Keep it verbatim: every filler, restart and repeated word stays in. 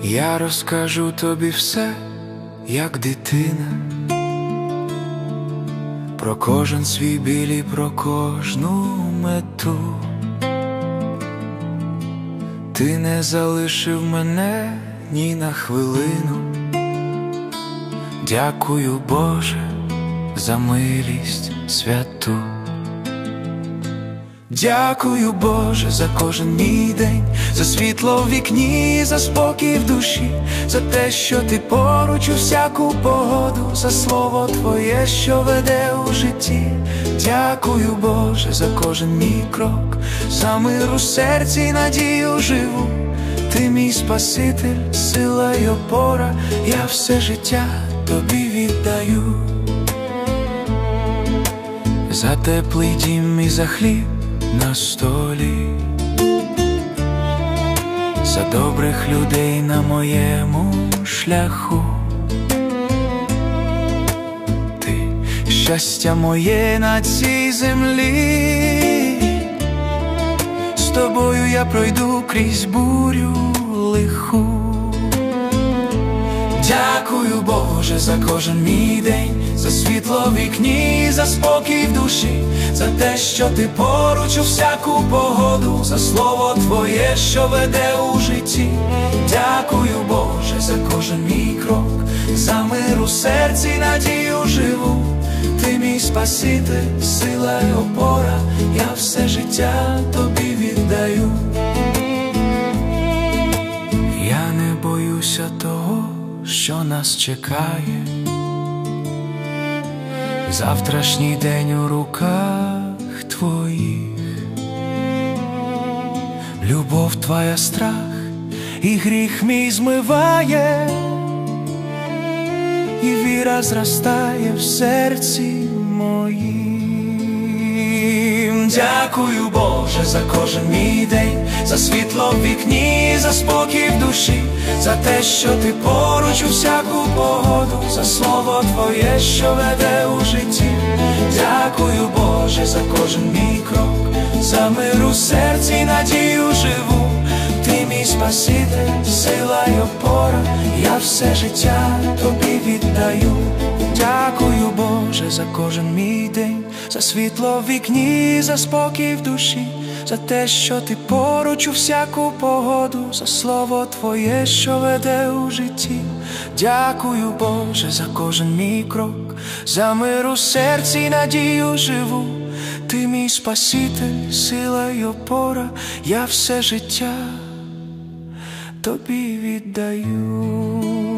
Я розкажу тобі все, як дитина, про кожен свій біль і про кожну мету. Ти не залишив мене ні на хвилину. Дякую, Боже, за милість святу. Дякую, Боже, за кожен мій день, за світло в вікні, за спокій в душі, за те, що ти поруч у всяку погоду, за слово Твоє, що веде у житті. Дякую, Боже, за кожен мій крок, за мир у серці й надію живу. Ти мій Спаситель, сила й опора, я все життя Тобі віддаю. За теплий дім і за хліб на столі, за добрих людей на моєму шляху. Ти щастя моє на цій землі, з тобою я пройду крізь бурю лиху. Дякую, Боже, за кожен мій день, за світло в вікні, за спокій в душі, за те, що ти поруч у всяку погоду, за слово Твоє, що веде у житті. Дякую, Боже, за кожен мій крок, за мир у серці й надію живу. Ти мій Спаситель, сила й опора, я все життя Тобі віддаю. Я не боюся того, що нас чекає. Завтрашній день у руках Твоїх. Любов Твоя страх і гріх мій змиває, і віра зростає в серці моїм. Дякую, Боже, за кожен мій день, за світло в вікні, за спокій в душі, за те, що ти поруч у всяку погоду, за слово Твоє, що веде у житті. Дякую, Боже, за кожен мій крок, за мир у серці й надію живу. Ти мій Спаситель, сила й опора, я все життя Тобі віддаю. Дякую, Боже, за кожен мій день, за світло в вікні, за спокій в душі, за те, що ти поруч у всяку погоду, за слово Твоє, що веде у житті. Дякую, Боже, за кожен мій крок, за мир у серці й надію живу. Ти мій Спаситель, сила й опора, я все життя Тобі віддаю.